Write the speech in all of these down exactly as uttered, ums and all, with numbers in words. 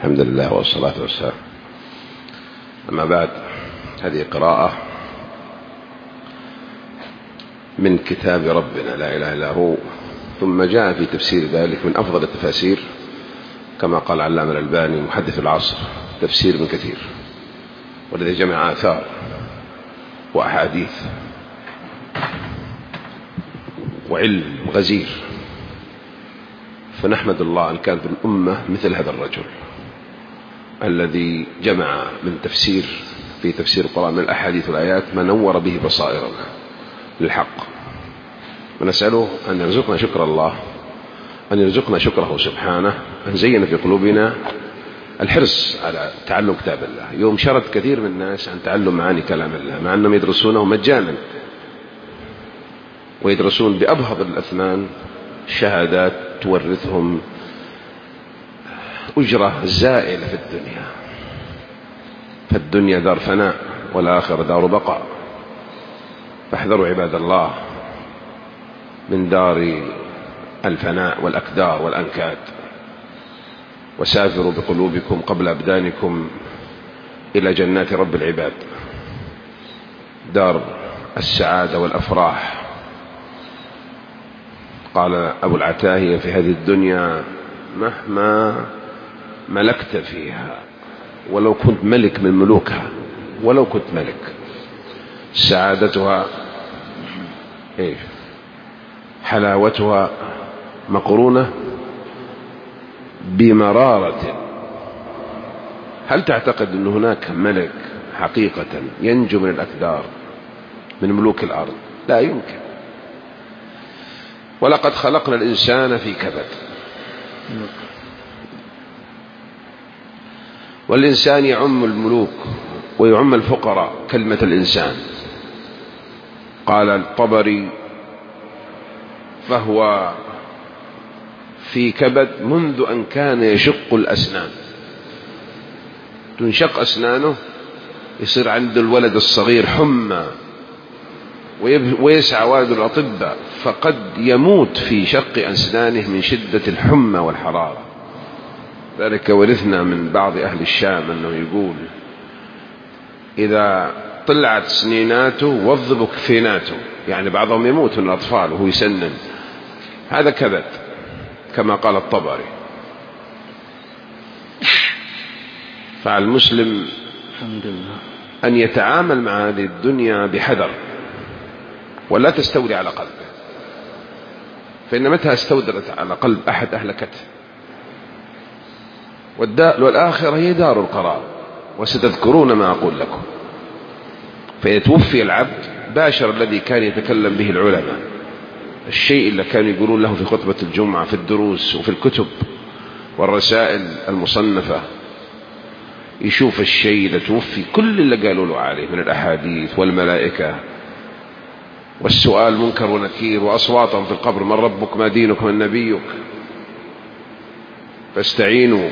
الحمد لله والصلاة والسلام. أما بعد، هذه قراءة من كتاب ربنا لا إله إلا هو، ثم جاء في تفسير ذلك من أفضل التفاسير كما قال علامة الألباني محدث العصر، تفسير ابن كثير، والذي جمع آثار وأحاديث وعلم غزير. فنحمد الله أن كان في الأمة مثل هذا الرجل الذي جمع من تفسير في تفسير القرآن من الأحاديث والآيات ما نور به بصائرنا للحق. ونسأله أن يرزقنا شكر الله، أن يرزقنا شكره سبحانه، أن زين في قلوبنا الحرص على تعلم كتاب الله. يوم شرد كثير من الناس عن تعلم معاني كلام الله، مع أنهم يدرسونه مجانا ويدرسون بأبهض الأثمان شهادات تورثهم أجرة زائلة في الدنيا. فالدنيا دار فناء والآخرة دار بقاء. فاحذروا عباد الله من دار الفناء والأكدار والأنكاد، وسافروا بقلوبكم قبل أبدانكم إلى جنات رب العباد، دار السعادة والأفراح. قال أبو العتاهية في هذه الدنيا: مهما ملكت فيها، ولو كنت ملك من ملوكها، ولو كنت ملك، سعادتها إيه؟ حلاوتها مقرونة بمرارة. هل تعتقد أن هناك ملك حقيقة ينجو من الأكدار من ملوك الأرض؟ لا يمكن. ولقد خلقنا الإنسان في كبد. والإنسان يعم الملوك ويعم الفقراء كلمة الإنسان. قال الطبري: فهو في كبد منذ أن كان يشق الأسنان. تنشق أسنانه، يصير عند الولد الصغير حمى ويسعى والد الأطباء، فقد يموت في شق أسنانه من شدة الحمى والحرارة. ذلك ورثنا من بعض أهل الشام أنه يقول: إذا طلعت سنيناته وضبوا كفيناته، يعني بعضهم يموت من الأطفال وهو يسنن. هذا كبد كما قال الطبري. فعلى المسلم أن يتعامل مع هذه الدنيا بحذر، ولا تستولي على قلبه، فإن متى استودرت على قلب أحد أهلكته. والآخرة هي دار القرار، وستذكرون ما أقول لكم. فيتوفي العبد باشر الذي كان يتكلم به العلماء، الشيء اللي كانوا يقولون له في خطبة الجمعة في الدروس وفي الكتب والرسائل المصنفة. يشوف الشيء اللي توفي كل اللي قالوا له عليه من الأحاديث والملائكة والسؤال منكر ونكير وأصواتهم في القبر: من ربك، ما دينك، من نبيك. فاستعينوا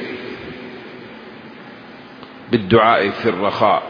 بالدعاء في الرخاء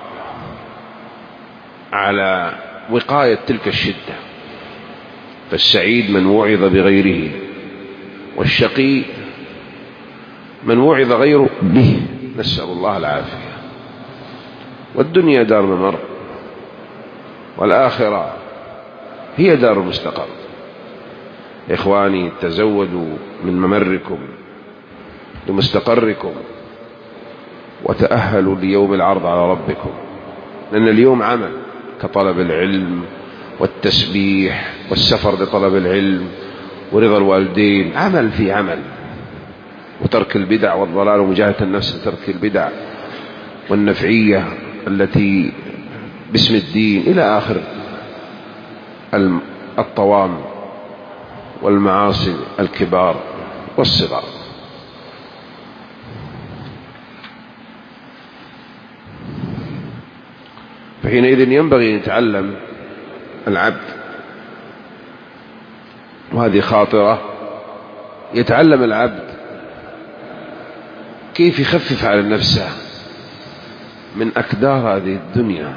على وقاية تلك الشدة. فالسعيد من وعظ بغيره، والشقي من وعظ غيره به، نسأل الله العافية. والدنيا دار ممر، والآخرة هي دار المستقر. إخواني، تزودوا من ممركم لمستقركم، وتأهلوا ليوم العرض على ربكم، لأن اليوم عمل كطلب العلم والتسبيح والسفر لطلب العلم ورضا الوالدين. عمل في عمل، وترك البدع والضلال ومجاهدة النفس لترك البدع والنفعية التي باسم الدين، إلى آخر الطوام والمعاصي الكبار والصغار. فحينئذ ينبغي أن يتعلم العبد، وهذه خاطرة، يتعلم العبد كيف يخفف على نفسه من أكدار هذه الدنيا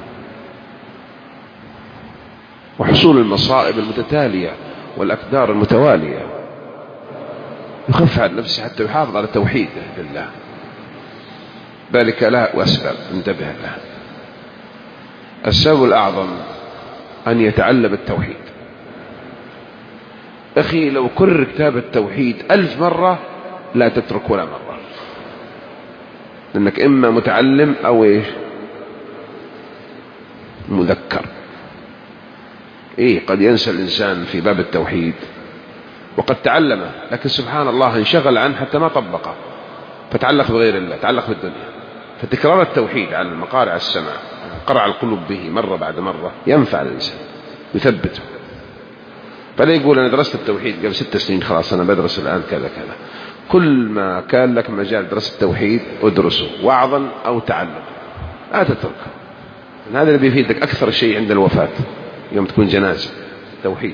وحصول المصائب المتتالية والأكدار المتوالية. يخفف على نفسه حتى يحافظ على توحيده لله. ذلك لها وأسباب انتبه لها. السبب الأعظم أن يتعلم التوحيد. أخي لو كرر كتاب التوحيد ألف مرة لا تترك ولا مرة، لأنك إما متعلم أو إيش مذكر. إيه قد ينسى الإنسان في باب التوحيد وقد تعلمه، لكن سبحان الله انشغل عنه حتى ما طبقه فتعلق بغير الله، تعلق بالدنيا. فتكرار التوحيد على المقارع السمع قرع القلوب به مرة بعد مرة ينفع الإنسان يثبته. فلا يقول أنا درست التوحيد قبل ست سنين خلاص أنا بدرس الآن كذا كذا. كل ما كان لك مجال دراسة التوحيد ادرسه وعظا أو تعلم، لا تتركه. هذا اللي بيفيدك أكثر شيء عند الوفاة يوم تكون جنازة توحيد.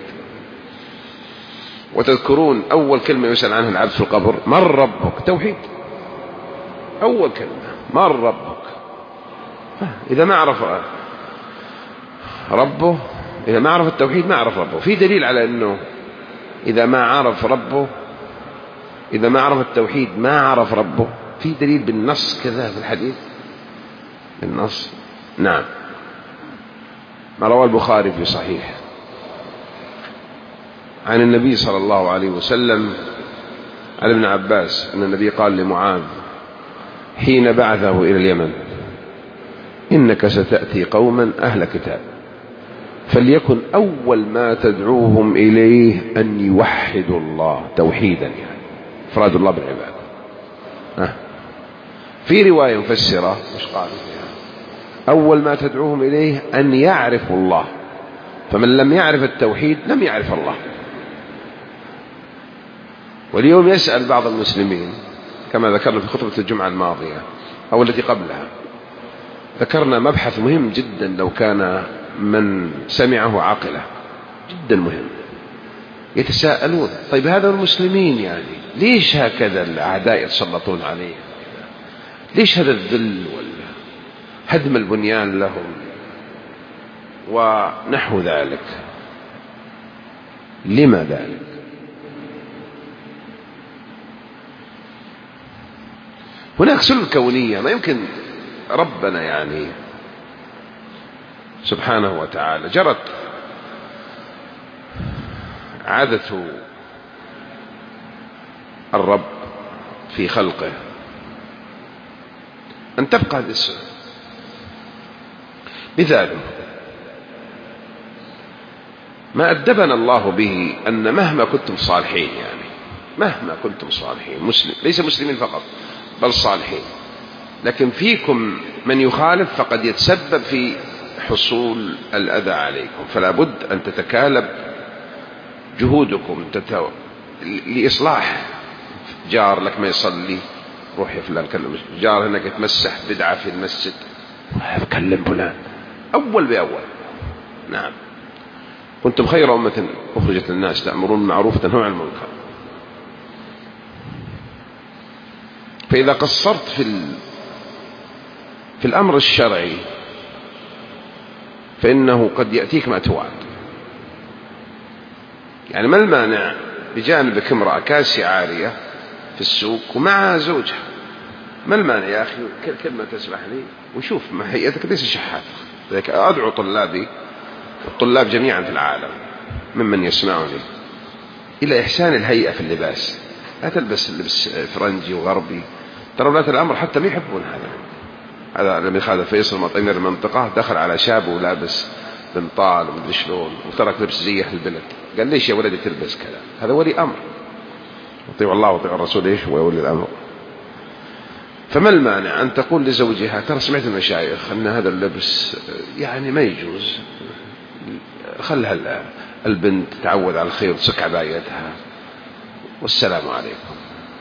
وتذكرون أول كلمة يسأل عنها العبد في القبر من ربك؟ توحيد. أول كلمة من ربك. إذا ما عرف ربه، إذا ما عرف التوحيد ما عرف ربه. في دليل على أنه إذا ما عرف ربه، إذا ما عرف التوحيد ما عرف ربه. في دليل بالنص كذا في الحديث بالنص. نعم، ما روى البخاري في صحيح عن النبي صلى الله عليه وسلم عن ابن عباس أن النبي قال لمعاذ حين بعثه إلى اليمن إنك ستأتي قوما أهل كتاب فليكن أول ما تدعوهم إليه أن يوحدوا الله توحيدا، يعني إفراد الله بالعبادة. أه. في رواية مفسرة مش قال فيها أول ما تدعوهم إليه أن يعرفوا الله، فمن لم يعرف التوحيد لم يعرف الله. واليوم يسأل بعض المسلمين كما ذكرنا في خطبة الجمعة الماضية أو التي قبلها، ذكرنا مبحث مهم جدا لو كان من سمعه عاقله، جدا مهم. يتساءلون طيب هذا المسلمين يعني ليش هكذا الأعداء يتسلطون عليه؟ ليش هذا الذل والهدم البنيان لهم ونحو ذلك؟ لما ذلك؟ هناك سنة كونية ما يمكن ربنا يعني سبحانه وتعالى جرت عادة الرب في خلقه أن تبقى هذه السنة. مثاله ما أدبنا الله به أن مهما كنتم صالحين، يعني مهما كنتم صالحين، مسلم ليس مسلمين فقط بل صالحين، لكن فيكم من يخالف فقد يتسبب في حصول الأذى عليكم، فلا بد أن تتكالب جهودكم تتو... لإصلاح. جار لك ما يصلي روح يا فلان كلم، جار هناك يتمسح بدعة في المسجد كلم فلان أول بأول. نعم، كنتم خير أمة أخرجت للناس تأمرون بالمعروف وتنهون عن المنكر. فإذا قصرت في ال... في الأمر الشرعي فإنه قد يأتيك ما توعد. يعني ما المانع بجانبك امرأة كاسية عارية في السوق ومعها زوجها، ما المانع يا أخي كلمة تسمح لي وشوف ما هيئتك ليس شحات. لذلك أدعو طلابي والطلاب جميعا في العالم ممن يسمعني إلى إحسان الهيئة في اللباس. لا تلبس لبس فرنجي وغربي، ترى ولاة الأمر حتى ما يحبون هذا. هذا لما خالد فيصل مطعم المنطقة دخل على شاب ولابس بنطال ومدري شلون وترك لبس زيه البلد، قال ليش يا ولدي تلبس كذا؟ هذا ولي أمر، اطيعوا الله واطيعوا الرسول. ايش هو ولي الأمر؟ فما المانع أن تقول لزوجها ترى سمعت المشايخ أن هذا اللبس يعني ما يجوز، خلها البنت تعود على الخير تسك عبايتها والسلام عليكم،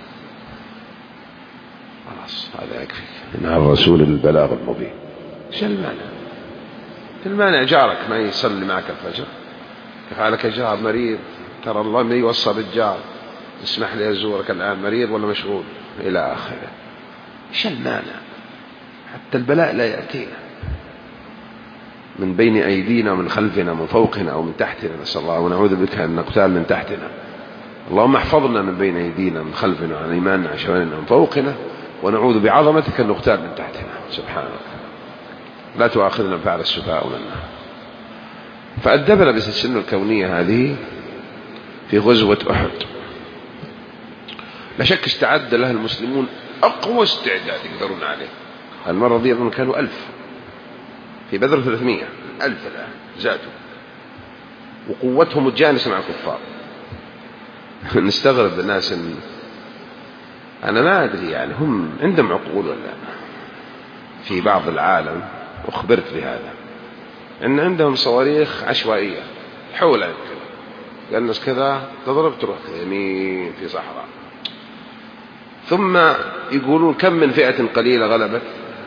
خلاص هذا يكفي. إن الرسول البلاغ المبين. ايش المانع؟ المانع جارك ما يصلي معك الفجر، كفالك جار مريض، ترى الله ما يوصى بالجار اسمح لي أزورك الآن مريض ولا مشغول إلى آخره. ايش المانع؟ حتى البلاء لا يأتينا من بين أيدينا ومن خلفنا من فوقنا أو من تحتنا، نسأل الله ونعوذ بك أن نقتال من تحتنا. اللهم احفظنا من بين أيدينا من خلفنا عن إيماننا عن شمالنا من فوقنا ونعوذ بعظمتك أن نغتال من تحتنا سبحانك لا تؤاخذنا بفعل السفهاء منا. فأدبنا بالسنة الكونية هذه في غزوة أحد. لا شك استعد لها المسلمون أقوى استعداد يقدرون عليه. المرة دي أظن كانوا ألف، في بدر ثلاثمية، ألف الآن زادوا، وقوتهم متجانسة مع الكفار. نستغرب الناس إن أنا ما أدري يعني هم عندهم عقول ولا لا. في بعض العالم أخبرت بهذا إن عندهم صواريخ عشوائية حولها كذا، قال الناس كذا تضرب تروح يمين في صحراء، ثم يقولون كم من فئة قليلة غلبت.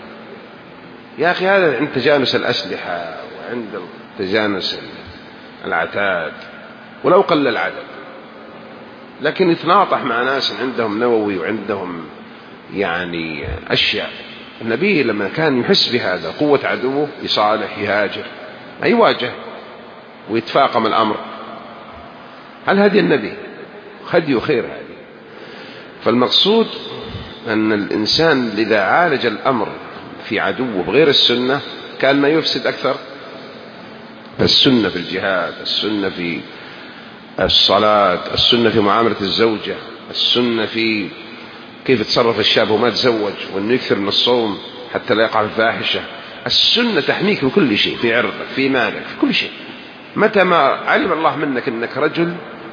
يا أخي هذا عند تجانس الأسلحة وعند تجانس العتاد ولو قل العدد، لكن يتناطح مع ناس عندهم نووي وعندهم يعني أشياء. النبي لما كان يحس بهذا قوة عدوه يصالح يهاجر ما يواجه ويتفاقم الأمر. هل هدي النبي هدي خير هذه؟ فالمقصود أن الإنسان إذا عالج الأمر في عدوه بغير السنة كان ما يفسد أكثر. فالسنة في الجهاد، السنة في الصلاة، السنة في معاملة الزوجة، السنة في كيف تصرف الشاب وما تزوج، وأنه يكثر من الصوم حتى لا يقع في الفاحشة. السنة تحميك من كل شيء، في عرضك، في مالك، في كل شيء. متى ما علم الله منك أنك رجل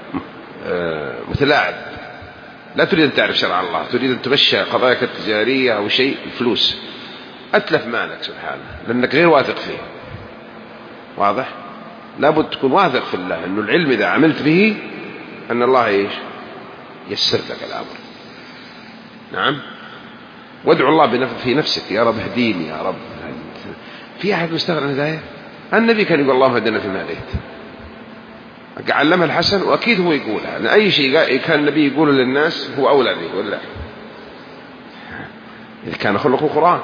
متلاعب لا تريد أن تعرف شرع الله، تريد أن تمشي قضاياك التجارية أو شيء الفلوس، أتلف مالك سبحانه لأنك غير واثق فيه. واضح؟ لابد تكون واثق في الله أنه العلم إذا عملت به أن الله إيش يسر لك الأمر. نعم. وادعو الله في نفسك يا رب اهديني يا رب. في أحد مستغرب الهداية؟ النبي كان يقول اللهم اهدنا فيما هديت، علمها الحسن وأكيد هو يقولها. يعني أي شيء كان النبي يقوله للناس هو أولى به ولا إذا كان خلقه القرآن.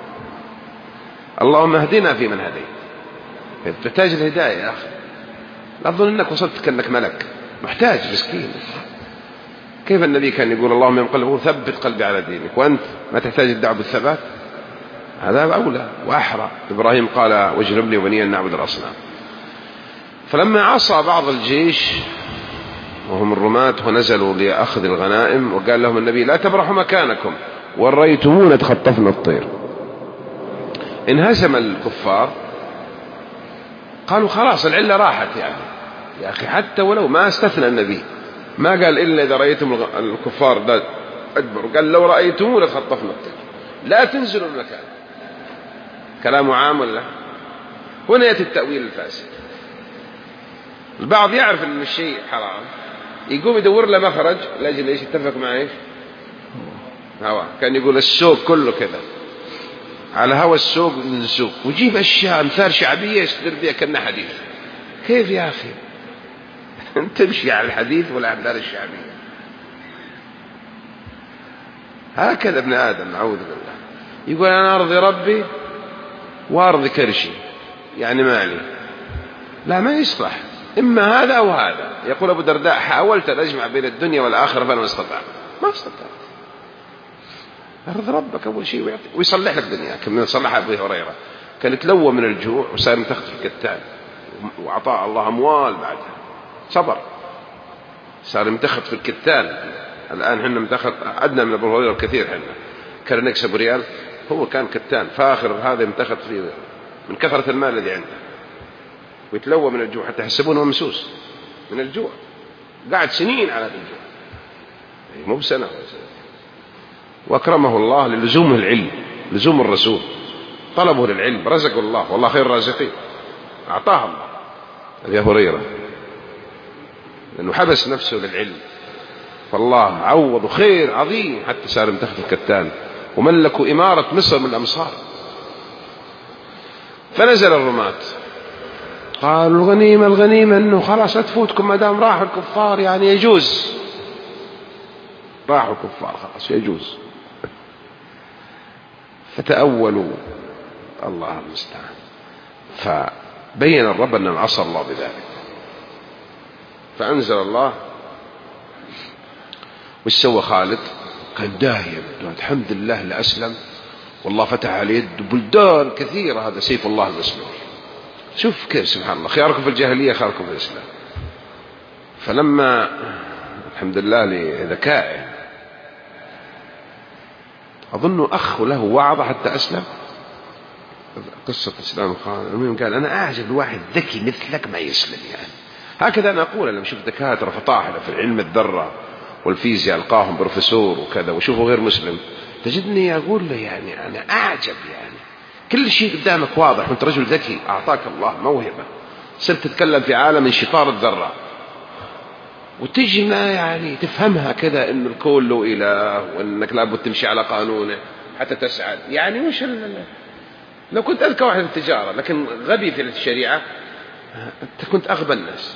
اللهم اهدنا فيمن هديت. تحتاج الهداية يا أخي، لا أظن أنك وصلت كأنك ملك، محتاج مسكين. كيف النبي كان يقول اللهم من قلبه ثبت قلبي على دينك، وأنت ما تحتاج الدعوة بالثبات؟ هذا أولى وأحرى. إبراهيم قال واجنبني وبني أن نعبد الأصنام. فلما عصى بعض الجيش وهم الرماة ونزلوا لأخذ الغنائم وقال لهم النبي لا تبرحوا مكانكم وريتمونا تخطفنا الطير، انهزم الكفار قالوا خلاص العلة راحت. يعني يا أخي حتى ولو ما استثنى النبي، ما قال إلا إذا رأيتم الكفار أدبروا، قال لو رأيتمونا تخطفنا الطير، لا تنزلوا المكان. كلام عام ولا؟ هنا يأتي التأويل الفاسد. البعض يعرف أن الشيء حرام يقوم يدور له مخرج لاجل ايش يتفق مع ايش هوا. كان يقول السوق كله كذا، على هوا السوق من السوق، ويجيب اشياء امثال شعبيه يستدل بها كأنها حديث. كيف يا اخي انت تمشي على الحديث ولا امثال الشعبيه؟ هكذا ابن ادم نعوذ بالله. يقول انا ارضي ربي وارضي كرشي، يعني مالي. لا ما يصلح، إما هذا أو هذا. يقول أبو درداء حاولت أن أجمع بين الدنيا والآخرة فلم أستطع. ما استطعت. أرض ربك أول شيء ويصلح لك دنياك. كما صلح أبو هريرة كان يتلوى من الجوع وصار متخذ في الكتان، وأعطاه الله أموال بعدها صبر، صار متخذ في الكتان. الآن حنا متخذ أدنى من أبو هريرة بكثير. حنا كان نكسب ريال، هو كان كتان فاخر، هذا متخذ فيه من كثرة المال الذي عنده، ويتلوى من الجوع حتى يحسبونه ممسوس من الجوع. قعد سنين على الجوع، مو بسنة. وأكرمه الله للزومه العلم، لزوم الرسول، طلبه للعلم، رزقه الله والله خير الرازقين، أعطاه الله أبي هريرة لأنه حبس نفسه للعلم، فالله عوض خير عظيم حتى صار متخذ الكتان وملكوا إمارة مصر من الأمصار. فنزل الرماة قالوا الغنيمة الغنيمة أنه خلاص تفوتكم ما دام راحوا الكفار، يعني يجوز راحوا الكفار خلاص يجوز. فتأولوا الله المستعان. فبين الرب أن عصى الله بذلك، فأنزل الله. وش سوى خالد؟ كان دايم الحمد لله لأسلم والله فتح على يد بلدان كثيرة، هذا سيف الله المسلول. شوف كيف سبحان الله، خياركم في الجاهلية خياركم في الإسلام. فلما الحمد لله لذكائه أظن أخ له وعظة حتى أسلم، قصة إسلام خان. المهم قال أنا أعجب الواحد ذكي مثلك ما يسلم، يعني هكذا أنا أقول لما شوف دكاترة فطاحلة في علم الذرة والفيزياء ألقاهم بروفيسور وكذا وشوفه غير مسلم، تجدني أقول له يعني أنا أعجب، يعني كل شيء قدامك واضح وأنت رجل ذكي أعطاك الله موهبة، صرت تتكلم في عالم انشطار الذرة وتجي ما يعني تفهمها كذا إن الكون له إله وإنك لابد تمشي على قانونه حتى تسعد. يعني وش لو كنت أذكى واحد في التجارة لكن غبي في الشريعة أنت كنت أغبى الناس.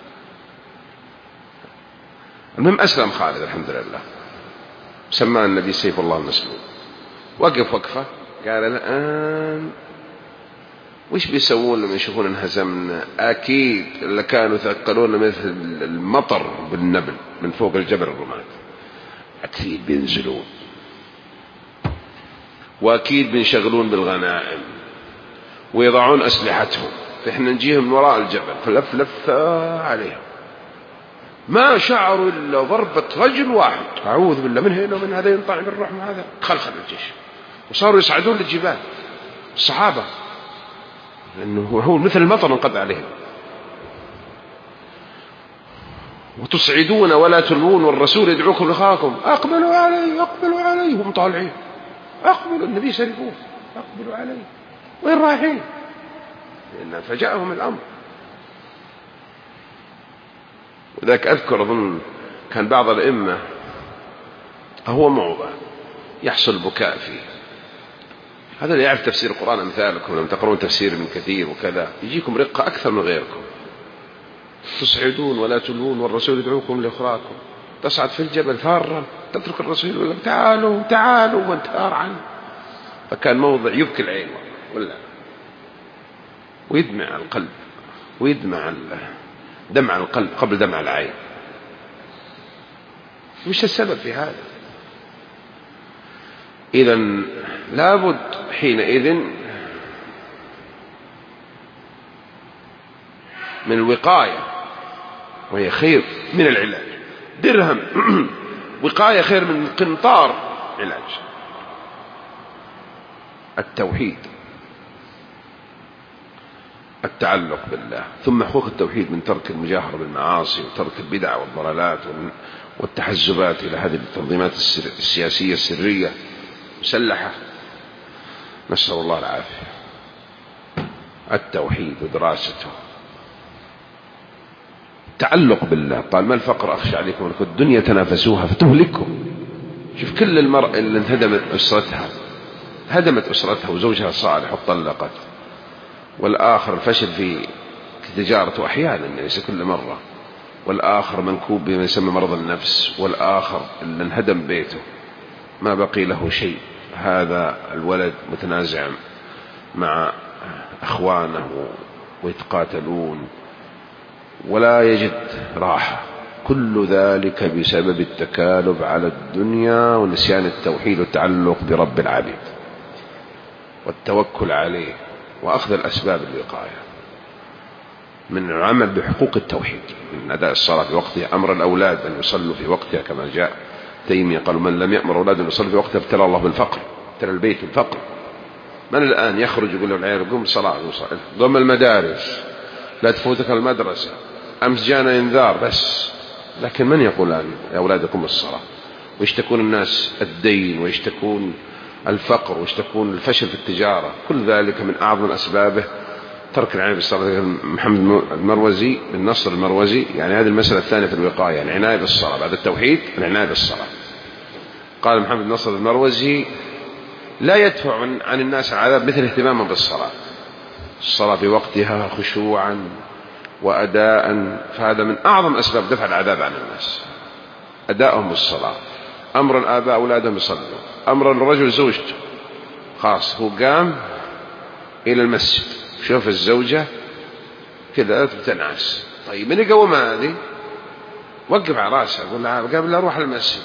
المهم أسلم خالد الحمد لله، سماه النبي سيف الله المسلول. وقف وقفة قال الآن وش بيسوون لما يشوفون انهزمنا؟ أكيد اللي كانوا يثقلون مثل المطر بالنبل من فوق الجبل الرماد أكيد بينزلون، وأكيد بينشغلون بالغنائم ويضعون أسلحتهم، فإحنا نجيهم من وراء الجبل فلف لف عليهم. ما شعروا إلا ضربة رجل واحد، أعوذ بالله، من هنا ومن هذا ينطع بالرحمة، هذا خلخل الجيش وصاروا يصعدون للجبال الصحابة، لأنه هو مثل المطر انقضى عليهم. وتصعدون ولا تلوون والرسول يدعوكم لأخاكم أقبلوا عليه أقبلوا عليه، هم طالعين أقبلوا النبي سرقوه أقبلوا عليه، وين رايحين؟ لأن فجاءهم الأمر. وذاك أذكر أظن كان بعض الأئمة هو موضع يحصل بكاء فيه، هذا اللي يعرف تفسير القرآن أمثالكم لما تقرون تفسير من كثير وكذا يجيكم رقة أكثر من غيركم. تصعدون ولا تلوون والرسول يدعوكم لأخراكم، تصعد في الجبل فارا تترك الرسول يقول لك تعالوا تعالوا وانتهار عنه. فكان موضع يبكي العين ولا ويدمع القلب ويدمع دمع القلب قبل دمع العين. وش السبب في هذا؟ إذن لابد حينئذ من الوقاية، وهي خير من العلاج. درهم وقاية خير من قنطار علاج. التوحيد، التعلق بالله، ثم حقوق التوحيد من ترك المجاهرة بالمعاصي وترك البدع والضلالات والتحزبات إلى هذه التنظيمات السياسية السرية مسلحة، نسأل الله العافية. التوحيد ودراسته، تعلق بالله. قال ما الفقر أخشى عليكم ولكم الدنيا تنافسوها فتهلككم. شوف كل المرأة اللي انهدمت أسرتها هدمت أسرتها وزوجها صالح وطلقت، والآخر فشل في تجارته أحيانا ليس كل مرة، والآخر منكوب بما يسمى مرض النفس، والآخر اللي انهدم بيته ما بقي له شيء. هذا الولد متنازع مع أخوانه ويتقاتلون ولا يجد راحة، كل ذلك بسبب التكالب على الدنيا ونسيان التوحيد والتعلق برب العبيد والتوكل عليه وأخذ الأسباب الوقاية من العمل بحقوق التوحيد، من أداء الصلاة في وقتها، أمر الأولاد أن يصلوا في وقتها كما جاء تيمية قالوا من لم يأمر أولاده أن يصلوا في وقتها ابتلى الله بالفقر، ابتلى البيت بالفقر. من الآن يخرج يقول للعيال قم الصلاة ضم المدارس لا تفوتك المدرسة، أمس جانا إنذار بس، لكن من يقول الآن يا أولادكم الصلاة؟ ويشتكون الناس الدين ويشتكون الفقر ويشتكون الفشل في التجارة، كل ذلك من أعظم أسبابه ترك العناية بالصلاة. محمد المروزي بن نصر المروزي يعني هذه المسألة الثانية في الوقاية، يعني العناية بالصلاة بعد التوحيد، العناية بالصلاة. قال محمد نصر المروزي لا يدفع عن الناس العذاب مثل اهتمامهم بالصلاة، الصلاة في وقتها خشوعا وأداء، فهذا من أعظم أسباب دفع العذاب عن الناس، أداءهم بالصلاة. أمر الآباء أولادهم يصلوا، أمر الرجل زوجته خاص هو قام إلى المسجد شوف الزوجة كذا بتنعس، طيب من يقوم هذه؟ وقف على راسها قول لها قبل أروح المسجد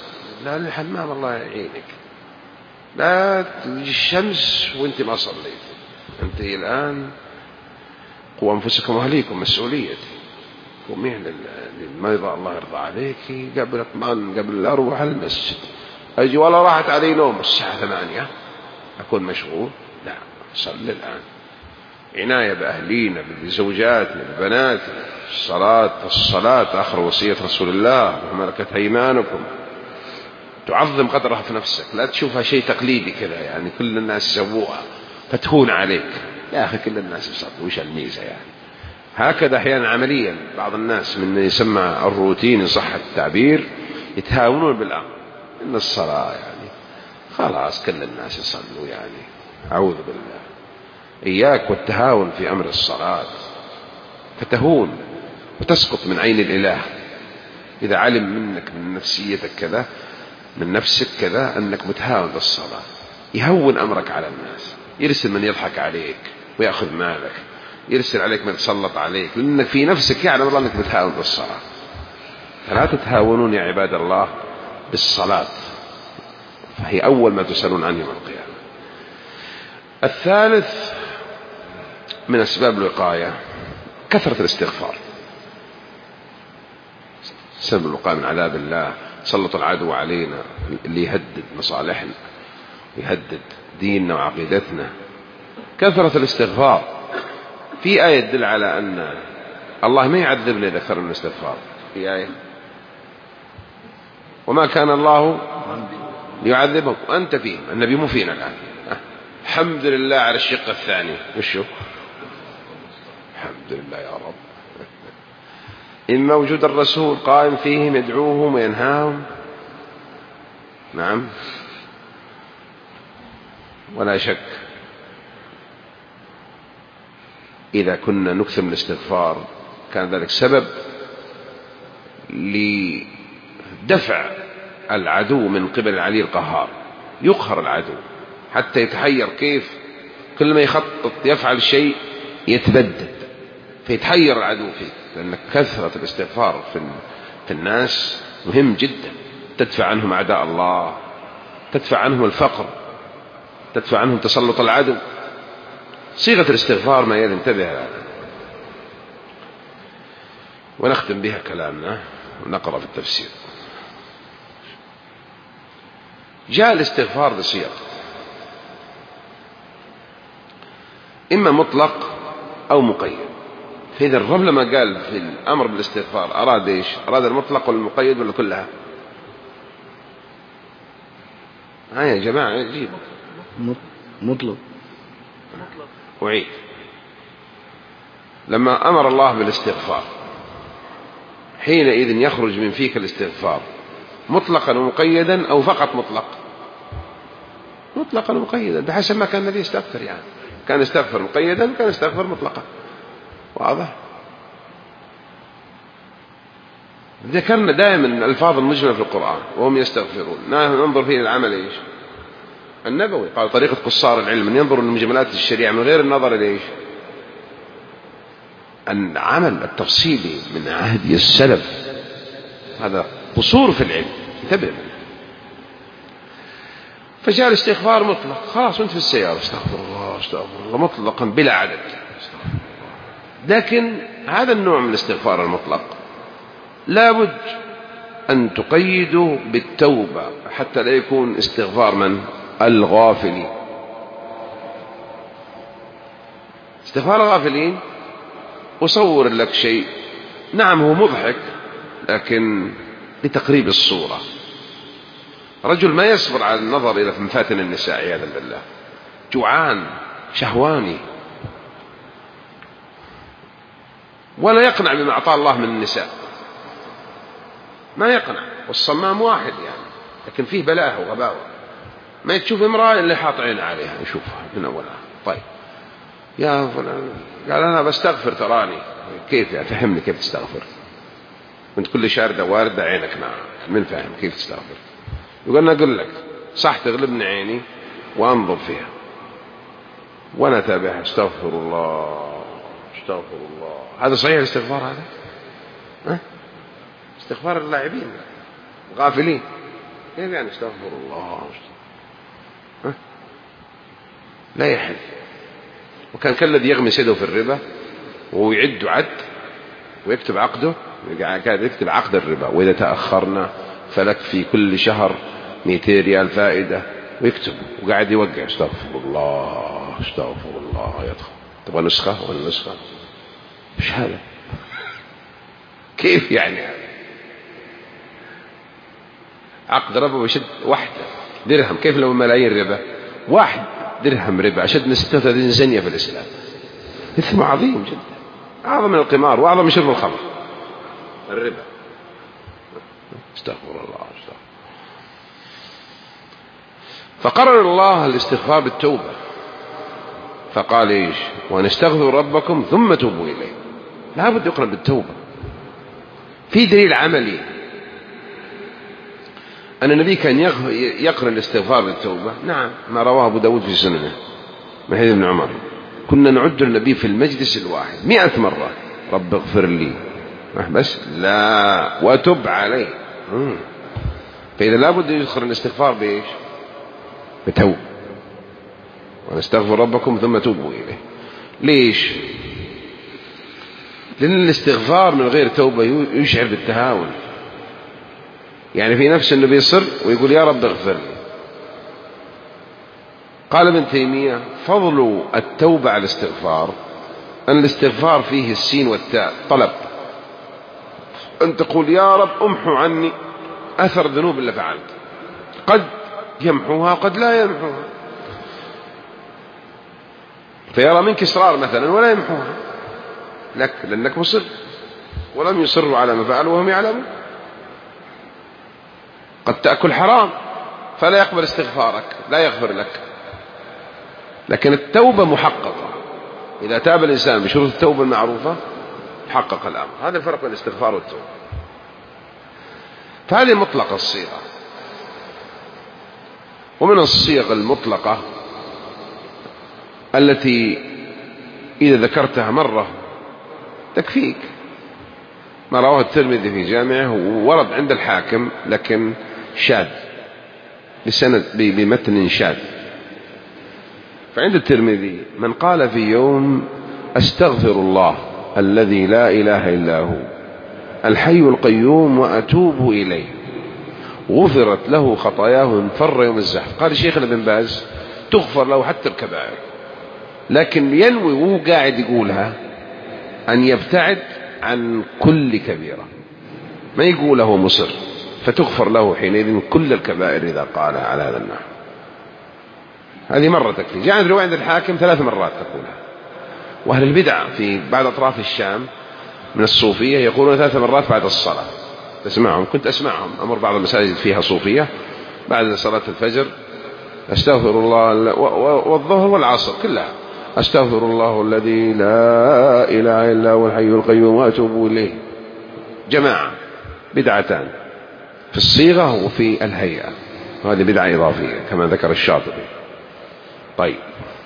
لا للحمام الله يعينك، لا تجي الشمس وانت ما صليت، انت الآن قوا أنفسكم وأهليكم مسؤولية، قومي للمرضى الله يرضى عليك قبل أطمان قبل أروح المسجد، أجي ولا راحت علي نوم الساعة ثمانية أكون مشغول، لا صل الآن، عناية بأهلينا بزوجاتنا ببناتنا، الصلاة الصلاة آخر وصية رسول الله وملكت أيمانكم، تعظم قدرها في نفسك، لا تشوفها شيء تقليدي كذا يعني كل الناس يسووها فتهون عليك، يا أخي كل الناس يصلوا وش الميزة يعني. هكذا أحيانا عمليا بعض الناس من يسمى الروتين إن صح التعبير يتهاونون بالأمر، إن الصلاة يعني خلاص كل الناس يصلوا يعني، أعوذ بالله. إياك والتهاون في أمر الصلاة فتهون وتسقط من عين الإله، إذا علم منك من نفسيتك كذا من نفسك كذا أنك متهاون بالصلاة يهون أمرك على الناس، يرسل من يضحك عليك ويأخذ مالك، يرسل عليك من يتسلط عليك، لأنك في نفسك يعلم الله أنك متهاون بالصلاة. فلا تتهاونون يا عباد الله بالصلاة، فهي أول ما تسألون عنه يوم القيامة. الثالث من أسباب الوقاية كثرة الاستغفار، سبب الوقاية من عذاب الله. سلط العدو علينا اللي يهدد مصالحنا ويهدد ديننا وعقيدتنا، كثرة الاستغفار. في آية تدل على أن الله ما يعذبنا إذا أكثر من الاستغفار، في آية وما كان الله ليعذبهم وأنت فيهم، النبي مو فينا الآن، الحمد لله على الشق الثاني وشو الحمد لله يا رب، إن موجود الرسول قائم فيهم يدعوهم وينهاهم، نعم ولا شك إذا كنا نكثر من الاستغفار كان ذلك سبب لدفع العدو من قبل العلي القهار، يقهر العدو حتى يتحير كيف كل ما يخطط يفعل شيء يتبدد، فيتحير العدو فيه، لأن كثرة الاستغفار في الناس مهم جدا، تدفع عنهم أعداء الله، تدفع عنهم الفقر، تدفع عنهم تسلط العدو. صيغة الاستغفار ما ينتبه هذا. ونختم بها كلامنا ونقرأ في التفسير. جاء الاستغفار بصيغ، إما مطلق أو مقيد، فإذا الرب لما قال في الأمر بالاستغفار أراد إيش؟ أراد المطلق والمقيد ولا كلها؟ ها يا جماعة جيب مطلق. وعيد لما أمر الله بالاستغفار حينئذ يخرج من فيك الاستغفار مطلقا ومقيدا أو فقط مطلق؟ مطلقا ومقيدا بحسب ما كان النبي يستغفر، يعني كان يستغفر مقيدا كان يستغفر مطلقا. واضح؟ ذكرنا دائما الألفاظ المجملة في القرآن وهم يستغفرون، ننظر فيه العمل إيش النبوي، قال طريقة قصار العلم أن ينظروا لمجملات الشريعة من غير النظر إليش العمل التفصيلي من عهد السلف، هذا قصور في العلم، انتبه. فجاء الاستغفار مطلق، خلاص وانت في السيارة استغفر الله استغفر الله مطلقا بلا عدد، لكن هذا النوع من الاستغفار المطلق لابد أن تقيده بالتوبة حتى لا يكون استغفار من الغافلين. استغفار الغافلين أصور لك شيء، نعم هو مضحك لكن لتقريب الصورة. رجل ما يصبر على النظر إلى مفاتن النساء عياذا بالله، جوعان شهواني، ولا يقنع بما أعطاه الله من النساء، ما يقنع، والصمام واحد يعني، لكن فيه بلاءه وغباوة، ما تشوف امرأة اللي حاط عين عليها يشوفها من أولها. طيب يا فلان قال أنا بستغفر تراني، كيف يعني فهمني كيف تستغفر؟ وانت كل شاردة واردة عينك نعم، من فاهم كيف تستغفر؟ يقول أنا أقول لك صح تغلبني عيني وأنظر فيها وأنا تابعها استغفر الله استغفر الله. هذا صحيح الاستغفار هذا؟ ها؟ استغفار اللاعبين غافلين. كيف يعني استغفر الله؟ ها؟ لا يحل. وكان كالذي يغمس يده في الربا ويعد عد ويكتب عقده، كان يكتب عقد الربا، وإذا تأخرنا فلك في كل شهر مئتين ريال فائدة، ويكتب وقاعد يوقع استغفر الله استغفر الله. يدخل تبغى نسخة ولا نسخة؟ مش هذا. كيف يعني هذا؟ عقد ربا ويشد واحدة درهم، كيف لو ملايين ربا؟ واحد درهم ربا أشد من ستة وثلاثين زنية في الإسلام. إثم عظيم جدا، أعظم من القمار وأعظم من شرب الخمر الربا. استغفر الله استغفر. فقرر الله الاستغفار بالتوبة، فقال إيش؟ وأن استغفروا ربكم ثم توبوا إليه. لا بد يقرن بالتوبة. في دليل عملي أن النبي كان يقرن الاستغفار بالتوبة. نعم، ما رواه أبو داود في سننه من حديث ابن عمر، كنا نعد النبي في المجلس الواحد مئة مرة رب اغفر لي، بس لا وتب عليه. فإذا لا بد يقرن الاستغفار بإيش؟ بتوبة. ونستغفر ربكم ثم توبوا إليه. ليش؟ لأن الاستغفار من غير توبة يشعر بالتهاون. يعني في نفس النبي يصر ويقول يا رب اغفر لي. قال ابن تيمية فضل التوبة على الاستغفار أن الاستغفار فيه السين والتاء طلب، أن تقول يا رب امحو عني أثر الذنوب اللي فعلت، قد يمحوها قد لا يمحوها، فيرى منك إصرار مثلا ولا يمحوها لك لأنك مصر، ولم يصروا على ما فعلوا وهم يعلمون. قد تأكل حرام فلا يقبل استغفارك، لا يغفر لك. لكن التوبة محققة، إذا تاب الإنسان بشروط التوبة المعروفة حقق الأمر. هذا الفرق بين الاستغفار والتوبة. فهذه مطلقة الصيغة. ومن الصيغ المطلقة التي إذا ذكرتها مرة تكفيك، ما رواه الترمذي في جامعه وورد عند الحاكم لكن شاذ بسند بمتن شاذ. فعند الترمذي من قال في يوم أستغفر الله الذي لا إله إلا هو الحي القيوم وأتوب إليه غفرت له خطاياه انفر يوم الزحف. قال شيخنا ابن باز تغفر له حتى الكبائر، لكن ينوي وهو قاعد يقولها أن يبتعد عن كل كبيرة، ما يقوله هو مصر، فتغفر له حينئذ كل الكبائر إذا قالها على هذا النحو. هذه مرة تكفي. جاء الرواية عند الحاكم ثلاث مرات تقولها. وأهل البدع في بعض أطراف الشام من الصوفية يقولون ثلاث مرات بعد الصلاة. تسمعهم، كنت أسمعهم، أمر بعض المساجد فيها صوفية بعد صلاة الفجر أستغفر الله، والظهر والعصر كلها أستغفر الله الذي لا إله إلا هو الحي القيوم وأتوب إليه. جماعة بدعتان في الصيغة وفي الهيئة، وهذه بدعة إضافية كما ذكر الشاطبي. طيب،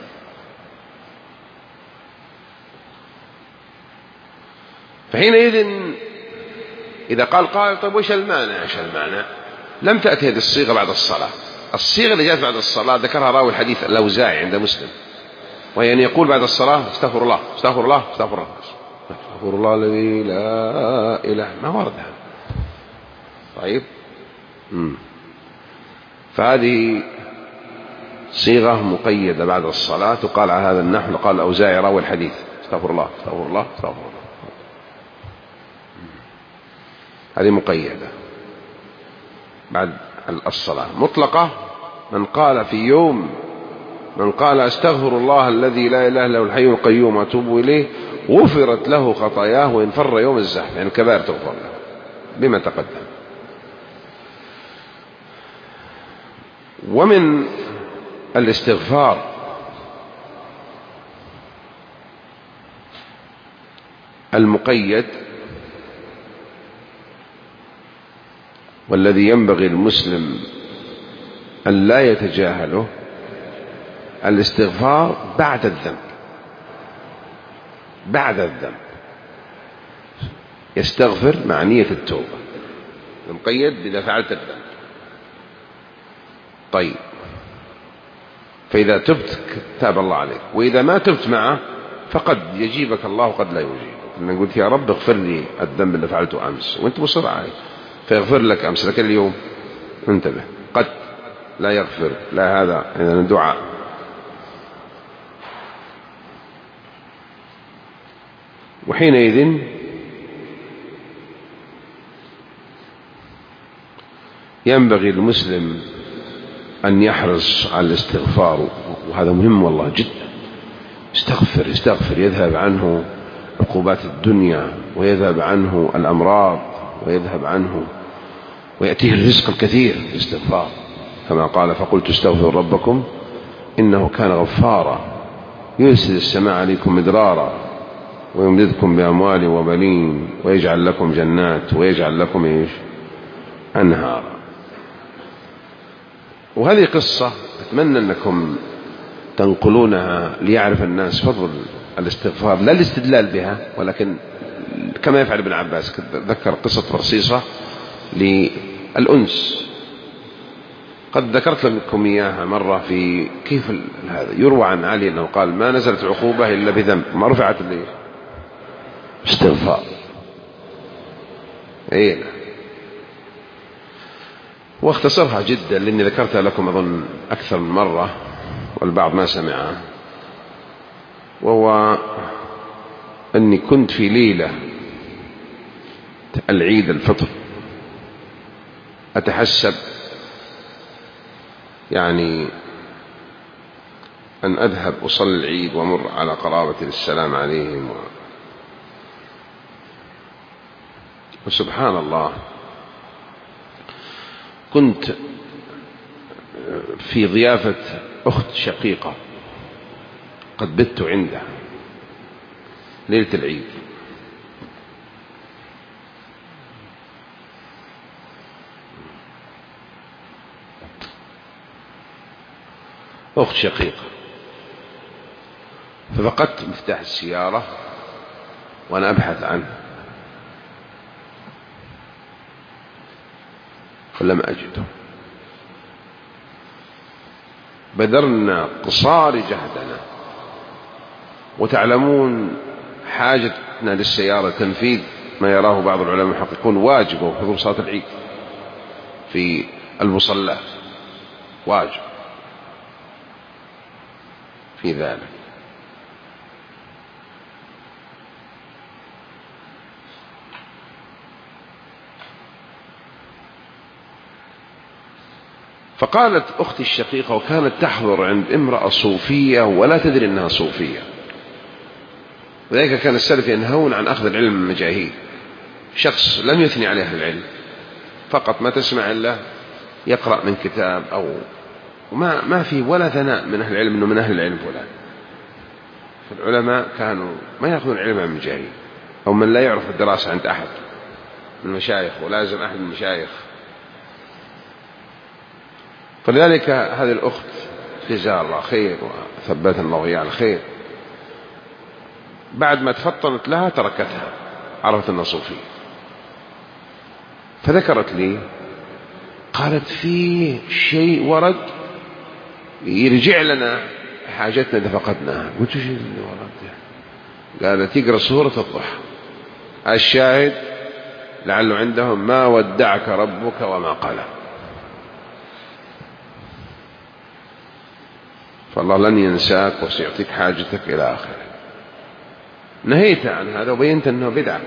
فحينئذ إذا قال قائل طيب وش المانع؟ ايش المانع؟ لم تأتي هذه الصيغة بعد الصلاة. الصيغة اللي جاءت بعد الصلاة ذكرها راوي الحديث الأوزاعي عند مسلم، وهي أن يقول بعد الصلاة استغفر الله استغفر الله استغفر الله استغفر الله الذي لا إله، ما ورد هذا. طيب، مم. فهذه صيغة مقيدة بعد الصلاة تقال على هذا النحو. قال الأوزاعي راوي الحديث استغفر الله استغفر الله استغفر الله، هذه مقيدة بعد الصلاة. مطلقة من قال في يوم من قال أستغفر الله الذي لا إله إلا هو الحي القيوم وأتوب إليه غفرت له خطاياه وإن فر يوم الزحف، يعني الكبائر تغفر له بما تقدم. ومن الاستغفار المقيد والذي ينبغي المسلم أن لا يتجاهله الاستغفار بعد الذنب. بعد الذنب يستغفر مع نية التوبة، المقيد إذا فعلت الذنب. طيب، فإذا تبت تاب الله عليك، وإذا ما تبت معه فقد يجيبك الله وقد لا يجيبك. إن قلت يا رب اغفر لي الذنب اللي فعلته أمس وأنت مصر عليه، فيغفر لك أمس، لكن اليوم انتبه قد لا يغفر. لا، هذا إذن دعاء. وحينئذ ينبغي المسلم أن يحرص على الاستغفار، وهذا مهم والله جدا. استغفر استغفر يذهب عنه عقوبات الدنيا، ويذهب عنه الأمراض، ويذهب عنه ويأتيه الرزق الكثير بالاستغفار، كما قال فقلت استغفروا ربكم إنه كان غفارا يرسل السماء عليكم مدرارا ويمددكم بأموال وبنين ويجعل لكم جنات ويجعل لكم إيش أنهارا. وهذه قصة أتمنى أنكم تنقلونها ليعرف الناس فضل الاستغفار، لا الاستدلال بها، ولكن كما يفعل ابن عباس. ذكر قصة برصيصة للأنس، قد ذكرت لكم إياها مرة في كيف هذا. يروى عن علي أنه قال ما نزلت عقوبة إلا بذنب، ما رفعت لي استغفار. أين واختصرها جدا لأني ذكرتها لكم أظن أكثر من مرة والبعض ما سمعها، وهو أني كنت في ليلة العيد الفطر أتحسب يعني أن أذهب أصلي العيد ومر على قرابتي للسلام عليهم و... وسبحان الله كنت في ضيافة أخت شقيقة قد بت عندها ليلة العيد، أخت شقيقة، ففقدت مفتاح السيارة وأنا أبحث عنه فلم أجده. بذرنا قصار جهدنا، وتعلمون حاجتنا للسيارة تنفيذ ما يراه بعض العلماء المحققون واجب، وحضور صلاة العيد في المصلى واجب في ذلك. فقالت أختي الشقيقة، وكانت تحضر عند امرأة صوفية ولا تدري أنها صوفية، وذلك كان السلف ينهون عن أخذ العلم من المجاهيل. شخص لم يثني عليه أهل العلم، فقط ما تسمع إلا يقرأ من كتاب أو ما ما في ولا ثناء من أهل العلم إنه من أهل العلم فلان. فالعلماء كانوا ما يأخذون العلم عن المجاهيل أو من لا يعرف الدراسة عند أحد من المشايخ، ولازم أحد من المشايخ. فلذلك هذه الأخت جزاها الله خير وثبتنا الله وياها على الخير، بعد ما تفطنت لها تركتها، عرفت أنها صوفية. فذكرت لي قالت في شيء ورد يرجع لنا حاجتنا إذا فقدناها. قلت شيء اللي ورد؟ قالت يقرأ سورة الضحى، الشاهد لعله عندهم ما ودعك ربك وما قلى. فالله لن ينساك وسيعطيك حاجتك إلى آخره. نهيت عن هذا وبينت أنه بدعة،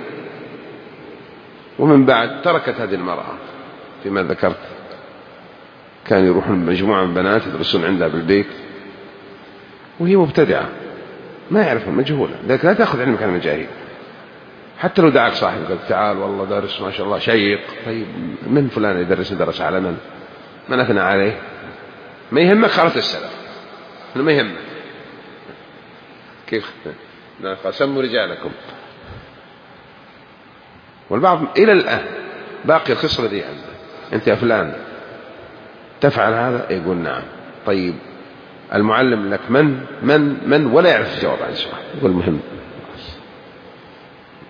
ومن بعد تركت هذه المرأة فيما ذكرت. كان يروحون مجموعة من بنات يدرسون عندها بالبيت وهي مبتدعة ما يعرفها، مجهولة، لكن لا تأخذ علمك عن المجاهيل. حتى لو دعاك صاحب قال تعال والله دارس ما شاء الله شيق، طيب من فلان يدرس درس على من من أثنى عليه؟ ما يهمك خالة السلف، ما يهمك كيف سموا رجالكم. والبعض إلى الآن باقي الخصلة دي عنده، أنت يا فلان تفعل هذا؟ يقول نعم. طيب المعلم لك من من من ولا يعرف الجواب عن السؤال، يقول مهم.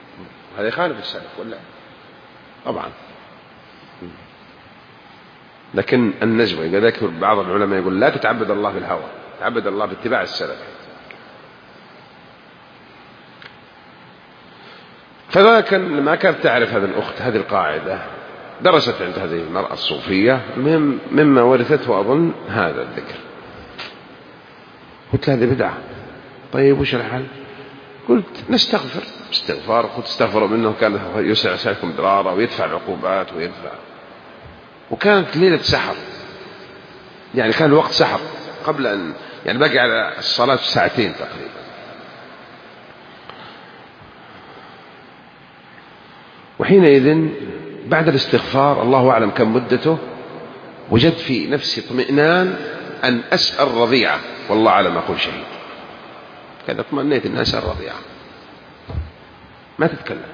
هذا يخالف السلف ولا؟ طبعا. لكن النجوى يذكر بعض العلماء يقول لا تتعبد الله بالهوى، تعبد الله باتباع السلف. فذاك لما كانت تعرف هذه الأخت هذه القاعدة، درست عند هذه المرأة الصوفية، مما ورثته أظن هذا الذكر. قلت هذه بدعة. طيب وش الحل؟ قلت نستغفر استغفار. قلت استغفروا منه كان يسع سعيكم ضرارا ويدفع العقوبات ويدفع. وكانت ليلة سحر، يعني كان الوقت سحر قبل أن يعني بقي على الصلاة ساعتين تقريبا. وحينئذ بعد الاستغفار الله أعلم كم مدته، وجدت في نفسي اطمئنان أن أسأل رضيعة، والله أعلم أقول شهيد. كذا اطمئنيت أن أسأل رضيعة ما تتكلم.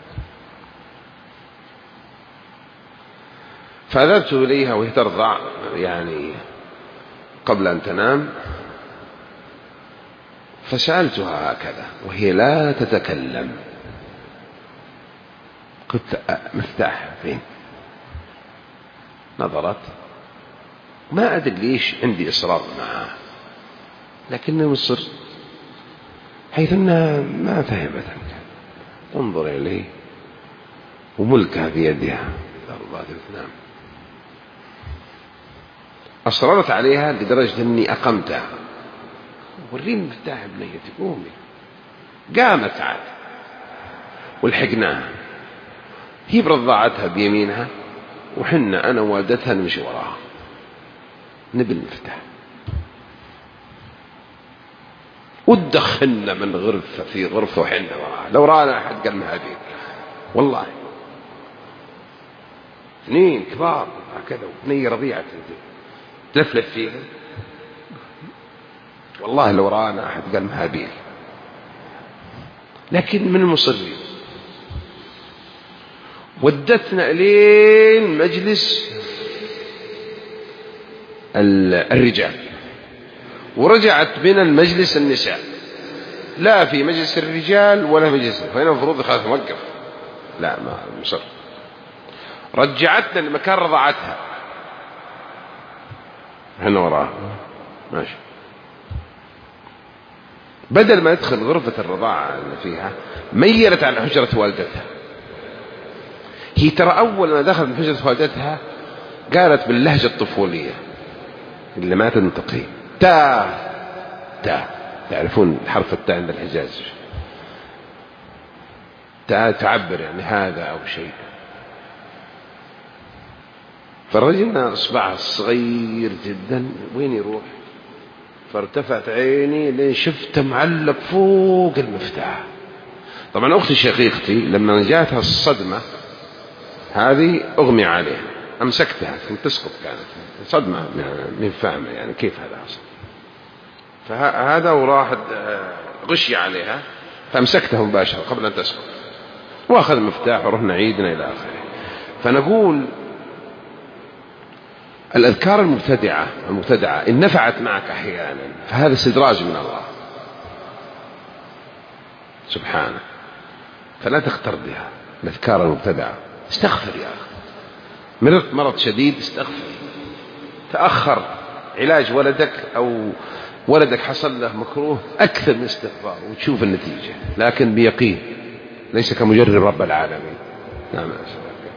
فذهبت إليها وهي ترضع يعني قبل أن تنام، فسألتها هكذا وهي لا تتكلم. قلت مفتاح فين؟ نظرت، ما أدري ليش عندي إصرار معها، لكنه مصر حيث أنها ما فهمت. تنظر إليه وملكها بيدها. نعم. أصررت عليها لدرجة أني أقمتها. وريني المفتاح ابنيتي، قومي. قامت عاد والحقناها، هي برضاعتها بيمينها وحنا أنا والدتها نمشي وراها نبي المفتاح. ودخلنا من غرفة في غرفة وحنا وراها، لو رانا أحد قال مهابيل والله. اثنين كبار هكذا وبنية رضيعة تلفلف فيها، والله لو رانا أحد قال مهابيل. لكن من المصرين ودتنا إلين مجلس الرجال، ورجعت بنا المجلس النساء، لا في مجلس الرجال ولا مجلس. فهنا المفروض خلاص موقف، لا ما مصر. رجعتنا لمكان رضعتها، هنا وراها ماشي. بدل ما يدخل غرفة الرضاعة اللي فيها ميلت على حجرة والدتها. هي ترى أول ما دخلت من حجرة والدتها قالت باللهجة الطفولية اللي ما تنطقي تا تا، تعرفون حرف التاء عند الحجاز، تا تعبر يعني هذا أو شيء. فالرجل إصبعها الصغير جدا وين يروح؟ فارتفعت عيني لين شفت معلق فوق المفتاح. طبعا أختي شقيقتي لما جاءتها الصدمة هذه أغمي عليها، أمسكتها كنت تسقط، كانت صدمة من فاهمة يعني كيف هذا حصل. فهذا وراحت غشي عليها، فأمسكتها مباشرة قبل أن تسقط، وأخذ المفتاح ورحنا عيدنا إلى آخره. فنقول الأذكار المبتدعة المبتدعة إن نفعت معك أحيانا فهذا استدراج من الله سبحانه، فلا تختر بها الأذكار المبتدعة. استغفر يا أخي، مرضت مرض شديد استغفر، تأخر علاج ولدك أو ولدك حصل له مكروه أكثر من استغفار وتشوف النتيجة، لكن بيقين ليس كمجرب رب العالمين. نعم.